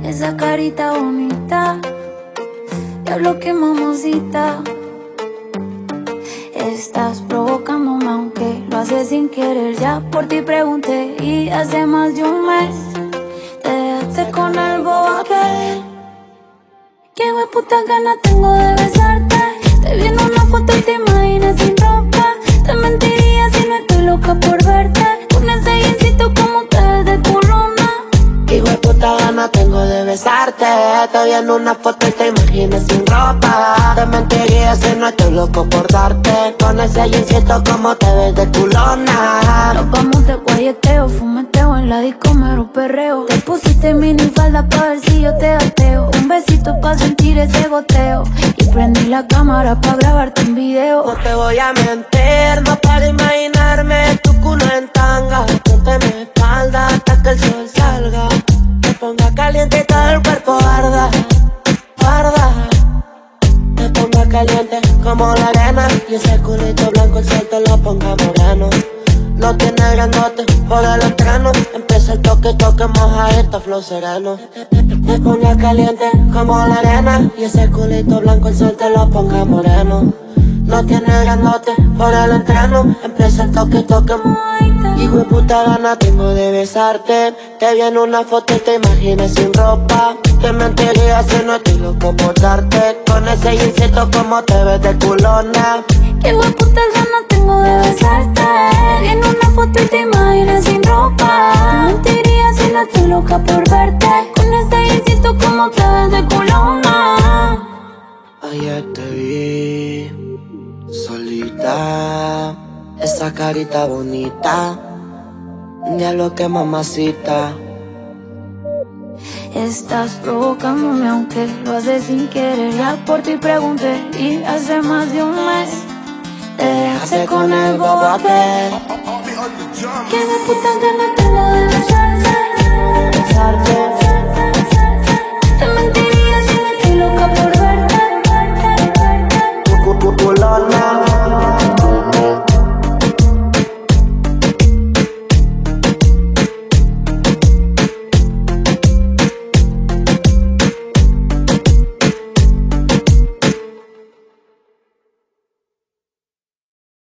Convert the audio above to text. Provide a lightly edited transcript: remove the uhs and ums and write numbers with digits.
esa carita bonita, diablo que mamacita. Estás provocándome aunque lo haces sin querer. Ya por ti pregunté y hace más de un mes te dejaste con el bobo aquel. Qué hueputa ganas tengo de besarte. Te vi en una foto y te imaginas sin ropa. Te mentiría si no estoy loca por verte. Con ese guisito como te ves de tu luna. Qué hueputa ganas tengo de besarte. Te vi en una foto y te imaginas sin ropa. Te mentiría si no estoy loco por darte. Con ese jeansito como te ves de tu lona. Nos vamos de guayeteo, fumeteo en la disco, mero perreo. Te pusiste minifalda pa' ver si yo te gateo. Un besito pa' sentir ese goteo. Y prendí la cámara pa' grabarte un video. No te voy a mentir, no para imaginarme tu culo en tanga. Ponte mi espalda hasta que el sol salga. Te ponga caliente y todo el cuerpo arda, arda. Te ponga caliente como la arena. Y ese culito blanco el sol te lo ponga moreno. No tiene grandote por el entreno. Empieza el toque, toque, moja esta flow sereno. Te ponga caliente como la arena. Y ese culito blanco el sol te lo ponga moreno. No tiene grandote por el entreno. Empieza el toque, toque. Hijo de puta gana tengo de besarte. Te vi en una foto y te imaginas sin ropa. Te mentiría si no estoy loco por darte. Con ese jeansito como te ves de culona. Qué hueputa ganas tengo de besarte. Te vi en una foto y te imaginas sin ropa. Te mentiría si no estoy loca por verte. Con ese jeansito como te ves de culona. Ayer te vi solita, esa carita bonita, diablo que mamacita. Estás provocándome aunque lo haces sin querer. Ya por ti pregunté y hace más de un mes te dejaste con el bobo aquel. Que de puta ganas tengo de besarte.